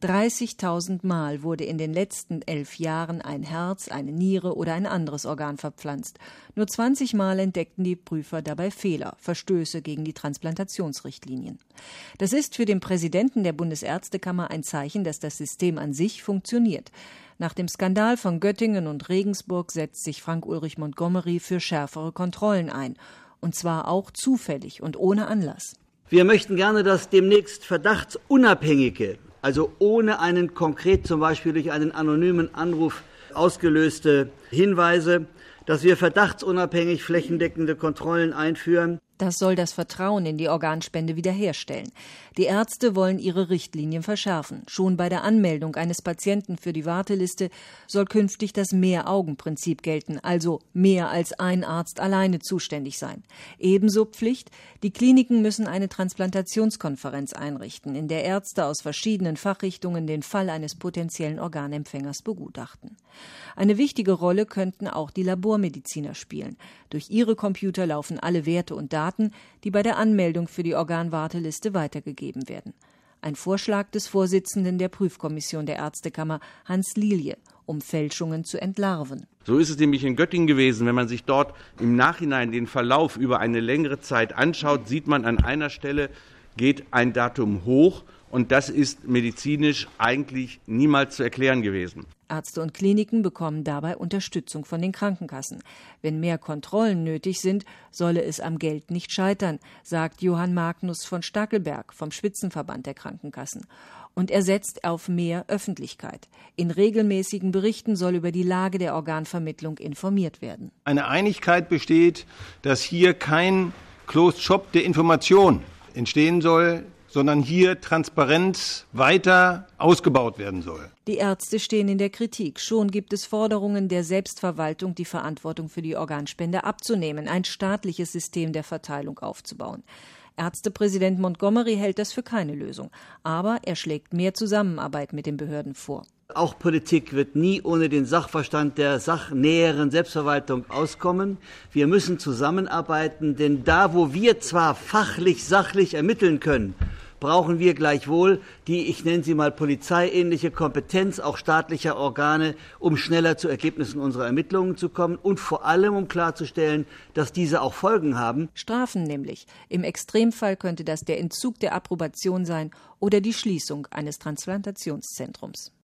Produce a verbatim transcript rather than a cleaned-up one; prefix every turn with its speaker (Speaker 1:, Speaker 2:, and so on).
Speaker 1: dreißigtausend Mal wurde in den letzten elf Jahren ein Herz, eine Niere oder ein anderes Organ verpflanzt. Nur zwanzig Mal entdeckten die Prüfer dabei Fehler, Verstöße gegen die Transplantationsrichtlinien. Das ist für den Präsidenten der Bundesärztekammer ein Zeichen, dass das System an sich funktioniert. Nach dem Skandal von Göttingen und Regensburg setzt sich Frank-Ulrich Montgomery für schärfere Kontrollen ein. Und zwar auch zufällig und ohne Anlass.
Speaker 2: Wir möchten gerne, dass demnächst verdachtsunabhängige, also ohne einen konkret zum Beispiel durch einen anonymen Anruf ausgelöste Hinweise, dass wir verdachtsunabhängig flächendeckende Kontrollen einführen.
Speaker 1: Das soll das Vertrauen in die Organspende wiederherstellen. Die Ärzte wollen ihre Richtlinien verschärfen. Schon bei der Anmeldung eines Patienten für die Warteliste soll künftig das Mehr-Augen-Prinzip gelten, also mehr als ein Arzt alleine zuständig sein. Ebenso Pflicht, die Kliniken müssen eine Transplantationskonferenz einrichten, in der Ärzte aus verschiedenen Fachrichtungen den Fall eines potenziellen Organempfängers begutachten. Eine wichtige Rolle könnten auch die Labormediziner spielen. Durch ihre Computer laufen alle Werte und Daten, die bei der Anmeldung für die Organwarteliste weitergegeben werden. Ein Vorschlag des Vorsitzenden der Prüfkommission der Ärztekammer, Hans Lilie, um Fälschungen zu entlarven.
Speaker 3: So ist es nämlich in Göttingen gewesen. Wenn man sich dort im Nachhinein den Verlauf über eine längere Zeit anschaut, sieht man, an einer Stelle geht ein Datum hoch. Und das ist medizinisch eigentlich niemals zu erklären gewesen.
Speaker 1: Ärzte und Kliniken bekommen dabei Unterstützung von den Krankenkassen. Wenn mehr Kontrollen nötig sind, solle es am Geld nicht scheitern, sagt Johann Magnus von Stackelberg vom Spitzenverband der Krankenkassen. Und er setzt auf mehr Öffentlichkeit. In regelmäßigen Berichten soll über die Lage der Organvermittlung informiert werden.
Speaker 4: Eine Einigkeit besteht, dass hier kein Closed Shop der Information entstehen soll, sondern hier Transparenz weiter ausgebaut werden soll.
Speaker 1: Die Ärzte stehen in der Kritik. Schon gibt es Forderungen der Selbstverwaltung, die Verantwortung für die Organspende abzunehmen, ein staatliches System der Verteilung aufzubauen. Ärztepräsident Montgomery hält das für keine Lösung, aber er schlägt mehr Zusammenarbeit mit den Behörden vor.
Speaker 2: Auch Politik wird nie ohne den Sachverstand der sachnäheren Selbstverwaltung auskommen. Wir müssen zusammenarbeiten, denn da, wo wir zwar fachlich, sachlich ermitteln können, brauchen wir gleichwohl die, ich nenne sie mal polizeiähnliche Kompetenz auch staatlicher Organe, um schneller zu Ergebnissen unserer Ermittlungen zu kommen und vor allem, um klarzustellen, dass diese auch Folgen haben.
Speaker 1: Strafen nämlich. Im Extremfall könnte das der Entzug der Approbation sein oder die Schließung eines Transplantationszentrums.